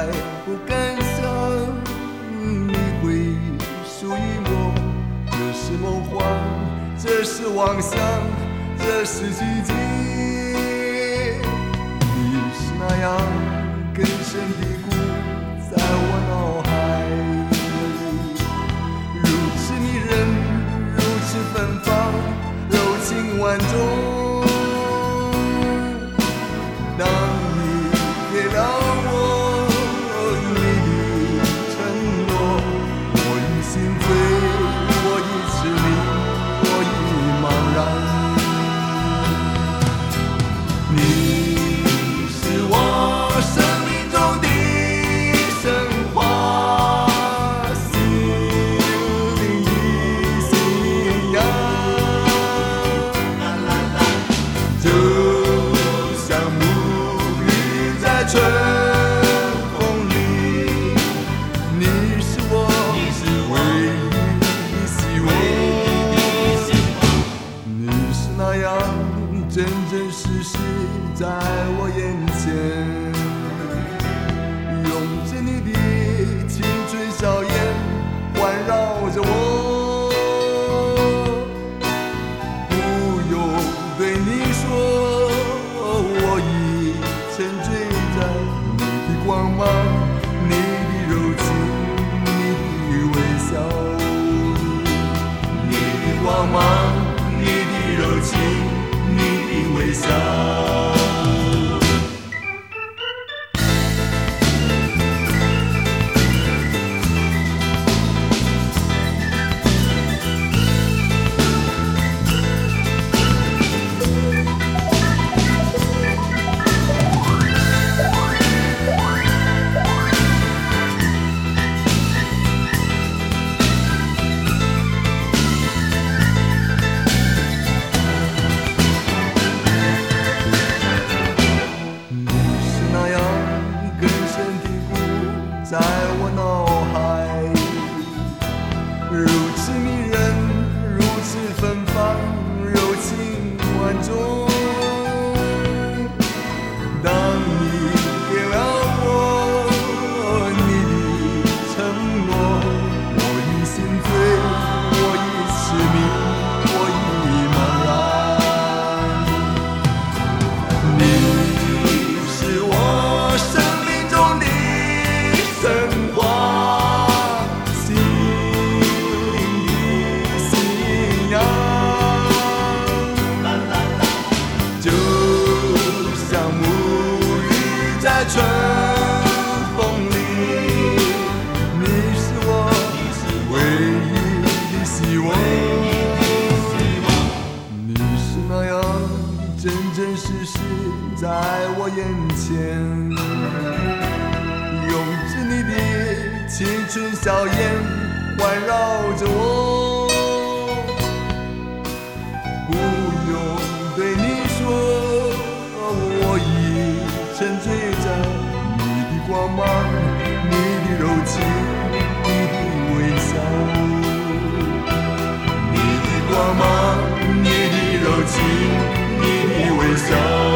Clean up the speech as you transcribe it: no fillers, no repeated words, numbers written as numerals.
不敢想你会属于我。这是梦幻，这是妄想，这是奇迹。你是那样根深蒂固在我脑海，如此迷人，如此芬芳，柔情万种。当你给了我你的承诺，我已心醉，我已痴迷，我已茫然。你是我生命中的神话，心灵的信仰。就像沐浴在春风里，你是我唯一的希望。你是那样真真实实在我眼前，拥着你的青春笑颜环绕着我，不用对你说，我已沉醉在你的光芒，你的柔情，你的微笑，你的光芒，你的柔情，你的微笑。在我脑海，如此迷人，如此芬芳，柔情万种。当你给了我你的承诺，我已心醉，我已痴迷，我已茫然。你是我生命中的神话，心灵的信仰。就像沐浴在春风里，你是我唯一的希望。你是那样真真实实在我眼前，用着你的青春笑颜环绕着我，不用对你说，我已沉醉在你的光芒，你的柔情，你的微笑，你的光芒，你的柔情，你的微笑。